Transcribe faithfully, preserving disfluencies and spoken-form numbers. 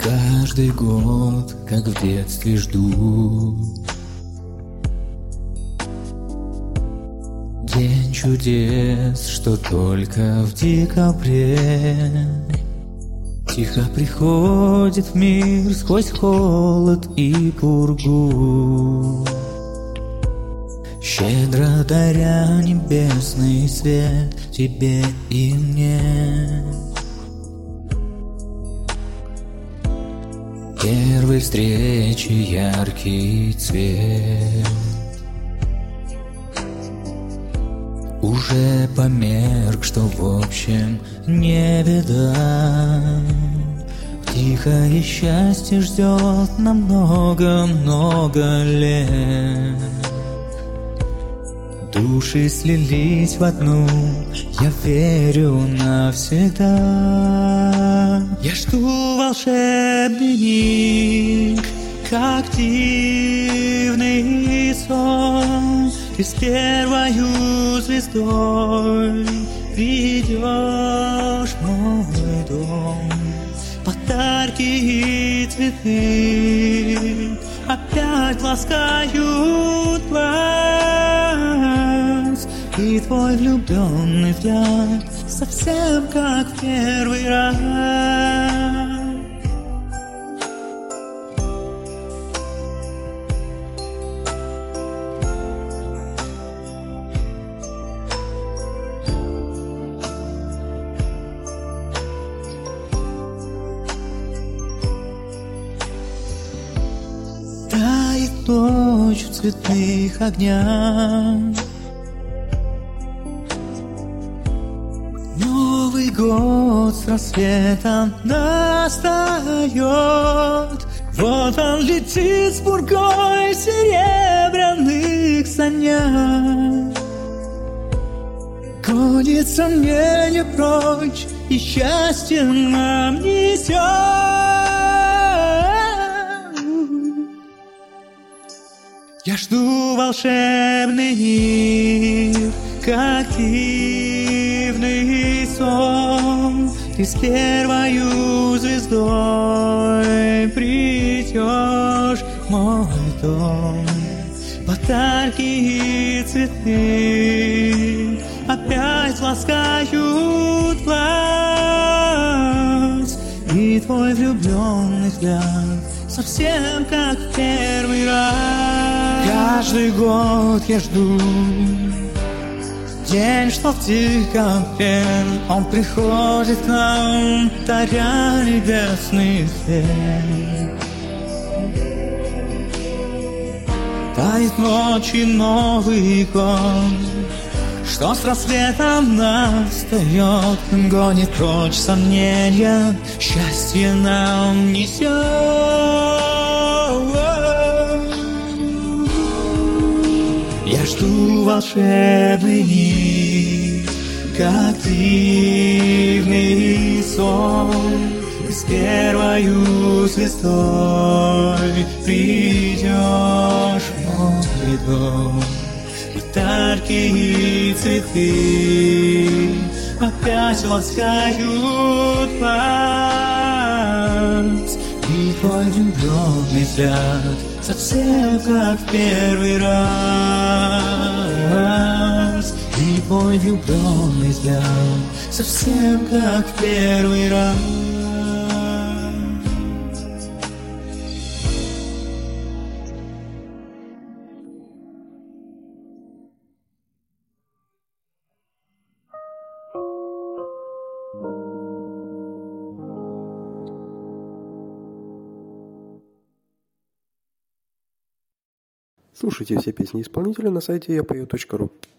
Каждый год, как в детстве, жду день чудес, что только в декабре тихо приходит в мир сквозь холод и пургу, щедро даря небесный свет тебе и мне. Первой встречи яркий цвет уже померк, что в общем не беда. Тихое счастье ждет на много-много лет. Души слились в одну, я верю навсегда. Я жду волшебный миг, как дивный сон. Ты с первою звездой придешь в мой дом. Подарки и цветы опять ласкают глаз, и твой влюбленный взгляд совсем как в первый раз. Тает ночь в цветных огнях. Новый год с рассветом настает. Вот он летит с пургой в серебряных санях. Гонит сомнения прочь и счастье нам несет. Я жду волшебный мир, как дивный сон. Ты с первою звездой придешь в мой дом. Подарки и цветы опять ласкают глаз, и твой влюбленный взгляд совсем как в первый раз. Каждый год я жду день, что в декабре он приходит к нам, даря небесный свет. Тает ночи Новый год, что с рассветом настает, гонит прочь сомнения, счастье нам несет. Я жду волшебный миг, как дивный сон. Ты с первою звездой придешь в мой дом. Подарки и цветы опять ласкают вас, и твой влюбленный взгляд совсем как в первый раз. И твой влюбленный взгляд совсем как в первый раз. Слушайте все песни исполнителя на сайте я пою точка ру.